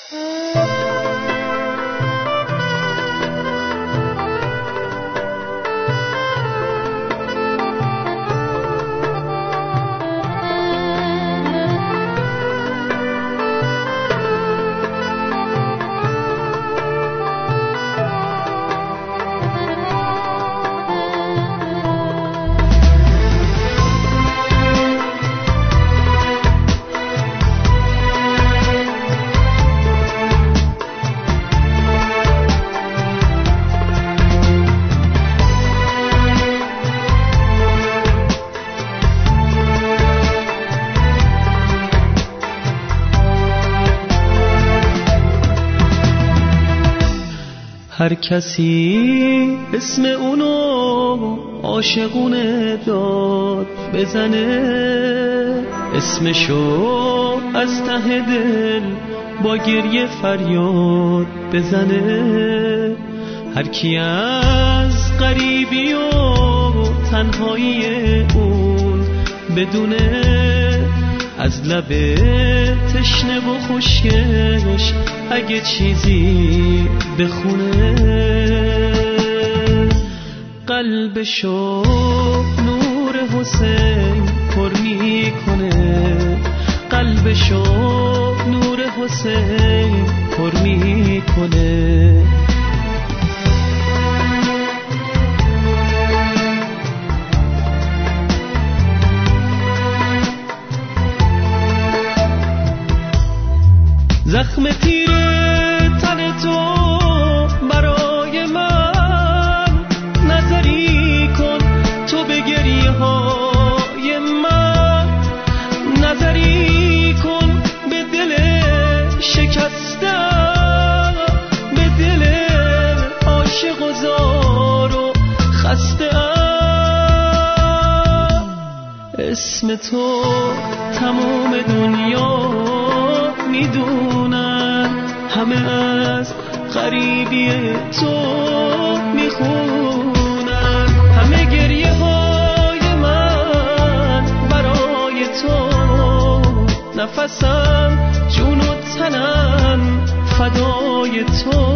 هر کسی اسم اونو عاشقونه داد بزنه، اسمشو از ته دل با گریه فریاد بزنه. هر کی از غریبی و تنهایی اون بدونه، از لب تشنه و خشکش اگه چیزی بخونه، قلبشو نور حسین پر میکنه، قلبشو نور حسین پر میکنه. زخم تیر تن تو برای من نظری کن، تو به گریه های من نظری کن، به دل شکستم، به دل عاشق و زار و خسته ام. اسم تو تمام دنیا میدونن، همه از غریبی تو میخونن، همه گریه های من برای تو، نفسم جون و تنم فدای تو.